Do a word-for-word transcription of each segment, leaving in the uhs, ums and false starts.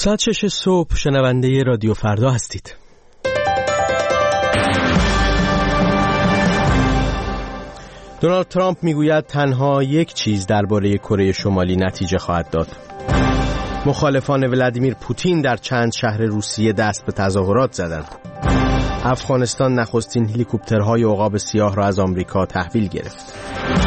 ساعت شش صبح شنونده رادیو فردا هستید. دونالد ترامپ میگوید تنها یک چیز درباره کره شمالی نتیجه خواهد داد. مخالفان ولادیمیر پوتین در چند شهر روسیه دست به تظاهرات زدند. افغانستان نخستین هلیکوپترهای عقاب سیاه را از آمریکا تحویل گرفت.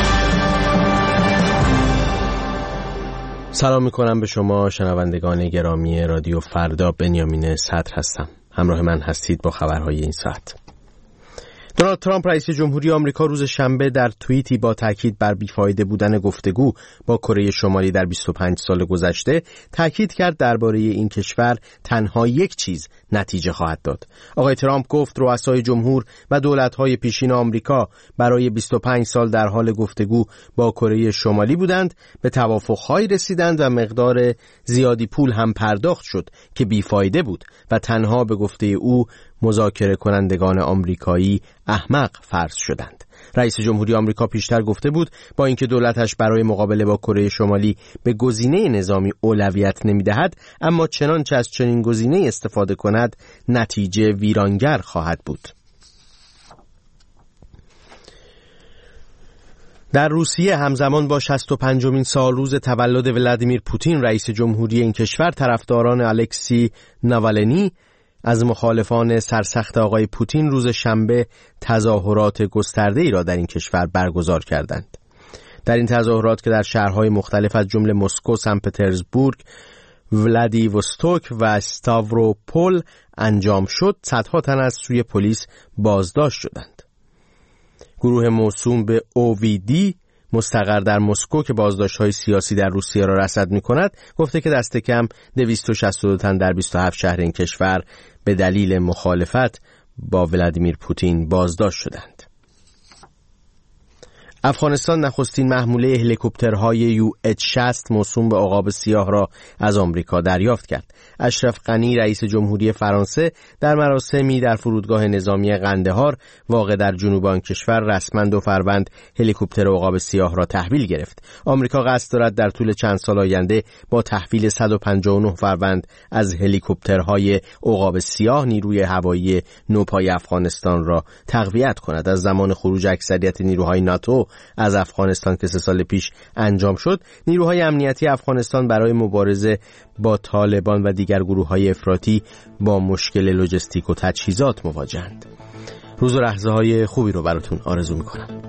سلام میکنم به شما شنوندگان گرامی رادیو فردا. بنیامین صدر هستم. همراه من هستید با خبرهای این ساعت. دونالد ترامپ رئیس جمهوری آمریکا روز شنبه در توییتی با تاکید بر بیفایده بودن گفتگو با کره شمالی در بیست و پنج سال گذشته تاکید کرد درباره این کشور تنها یک چیز نتیجه خواهد داد. آقای ترامپ گفت رؤسای جمهور و دولت‌های پیشین آمریکا برای بیست و پنج سال در حال گفتگو با کره شمالی بودند، به توافق‌هایی رسیدند و مقدار زیادی پول هم پرداخت شد که بیفایده بود و تنها به گفته او مذاکره کنندگان آمریکایی احمق فرض شدند. رئیس جمهوری آمریکا پیشتر گفته بود با اینکه دولتش برای مقابله با کره شمالی به گزینه نظامی اولویت نمی‌دهد، اما چنانچه از چنین گزینه استفاده کند نتیجه ویرانگر خواهد بود. در روسیه همزمان با شصت و پنجمین سالروز تولد ولادیمیر پوتین رئیس جمهوری این کشور، طرفداران الکسی ناوالنی از مخالفان سرسخت آقای پوتین روز شنبه تظاهرات گسترده‌ای را در این کشور برگزار کردند. در این تظاهرات که در شهرهای مختلف از جمله مسکو، سن پترزبورگ، ولادیوستوک و استاوروپول انجام شد، صدها تن از سوی پلیس بازداشت شدند. گروه موسوم به او وی دی مستقر در مسکو که بازداشت‌های سیاسی در روسیه را رصد می‌کند، گفته که دست کم دویست و شصت و دو تن در بیست و هفت شهر این کشور به دلیل مخالفت با ولادیمیر پوتین بازداشت شدند. افغانستان نخستین محموله هلیکوپترهای یو اچ شصت موسوم به عقاب سیاه را از آمریکا دریافت کرد. اشرف غنی رئیس جمهوری فرانسه در مراسمی در فرودگاه نظامی قندهار واقع در جنوب آن کشور رسما دو فروند هلیکوپتر عقاب سیاه را تحویل گرفت. آمریکا قصد دارد در طول چند سال آینده با تحویل صد و پنجاه و نه فروند از هلیکوپترهای عقاب سیاه نیروی هوایی نوپای افغانستان را تقویت کند. از زمان خروج اکثریت نیروهای ناتو از افغانستان که سه سال پیش انجام شد، نیروهای امنیتی افغانستان برای مبارزه با طالبان و دیگر گروه‌های افراطی با مشکل لوجستیک و تجهیزات مواجه‌اند. روز و لحظه‌های خوبی رو براتون آرزو می‌کنم.